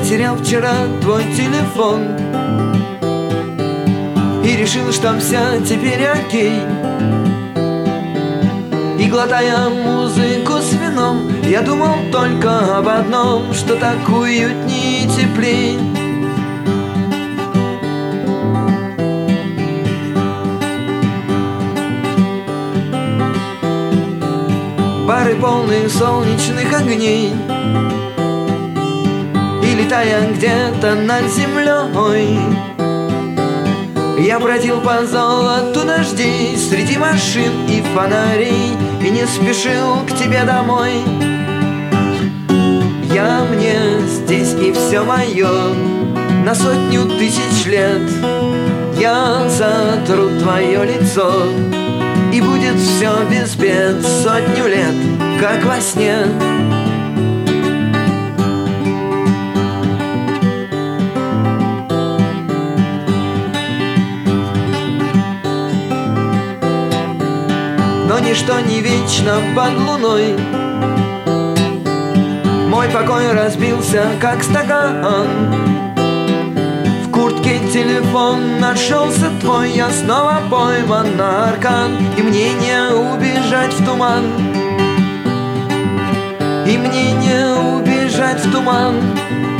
потерял вчера твой телефон и решил, что все теперь окей. И глотая музыку с вином, я думал только об одном, что так уютней и теплей. Бары полные солнечных огней, и летая где-то над землей, я бродил по золоту дождей среди машин и фонарей и не спешил к тебе домой. Я мне здесь и все мое на 100 000 лет. Я затру твое лицо, и будет все без бед 100 лет, как во сне. Но ничто не вечно под луной. Мой покой разбился, как стакан. В куртке телефон нашелся твой, я снова пойман на аркан. И мне не убежать в туман, и мне не убежать в туман.